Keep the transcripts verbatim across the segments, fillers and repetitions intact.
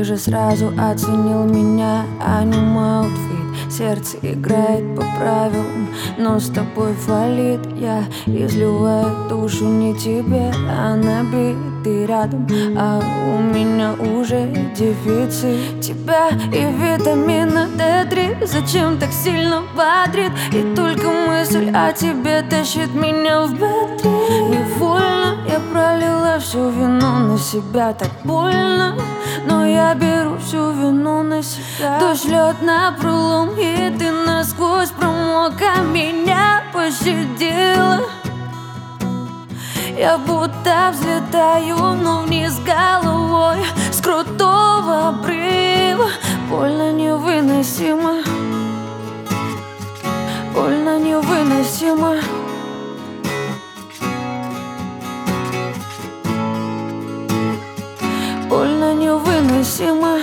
же сразу оценил меня, а не мой аутфит. Сердце играет по правилам, но с тобой фалит. Я изливаю душу не тебе, а на бит. Ты рядом, а у меня уже дефицит тебя и витамина дэ три. Зачем так сильно бодрит? И только мысль о тебе тащит меня в бедре. Невольно я пролила всю вину на себя. Так больно, но я беру всю вину на себя. Дождь, лед напролом, и ты насквозь промок, а меня пощадила. Я будто взлетаю, но вниз головой с крутого обрыва. Больно невыносимо, больно невыносимо. Больно невыносимо.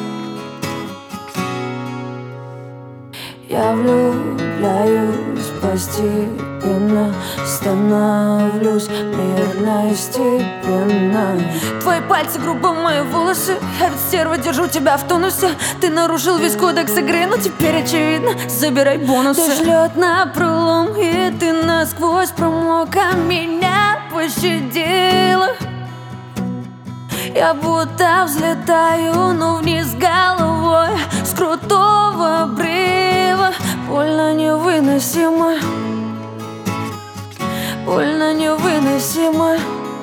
Я влюбляюсь постепенно, становлюсь мирно и степенно. Твои пальцы грубо мои волосы, я ведь стерва, держу тебя в тонусе. Ты нарушил весь кодекс игры, но теперь очевидно, забирай бонусы. Дождь, лед напролом, и ты насквозь промок, а меня пощадила. Я будто взлетаю, но вниз головой с крутого обрыва. Больно невыносимо, больно невыносимо.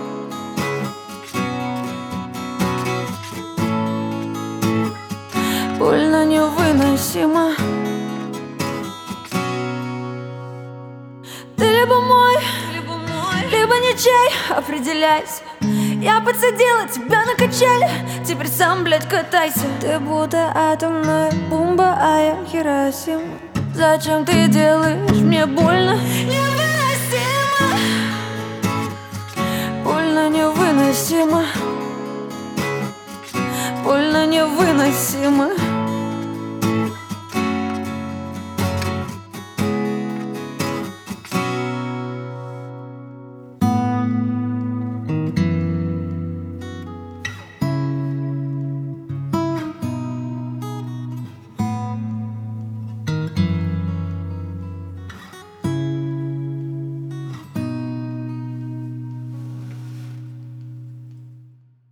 Больно невыносимо. Ты либо мой, либо мой, либо ничей, определяйся. Я подсадила тебя на качели, теперь сам, блядь, катайся. Ты будто атомная бомба, а я Хиросима. Зачем ты делаешь мне больно? Невыносимо. Больно невыносимо. Больно невыносимо.